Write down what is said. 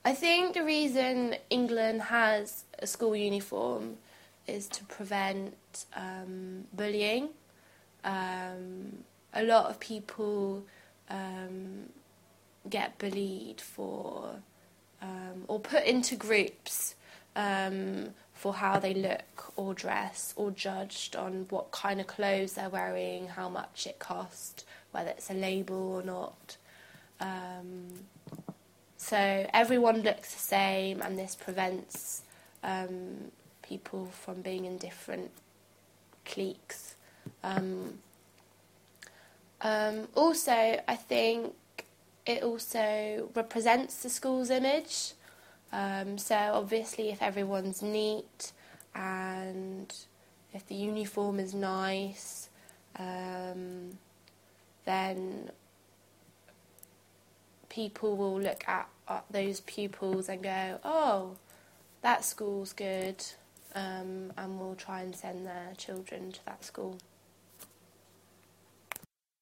I think the reason England has a school uniform is to prevent bullying. A lot of people get bullied for or put into groups for how they look or dress, or judged on what kind of clothes they're wearing, how much it cost, whether it's a label or not. So everyone looks the same, and this prevents people from being in different cliques. Also, I think it also represents the school's image. So obviously if everyone's neat and if the uniform is nice, then people will look at those pupils and go, oh, that school's good, and will try and send their children to that school.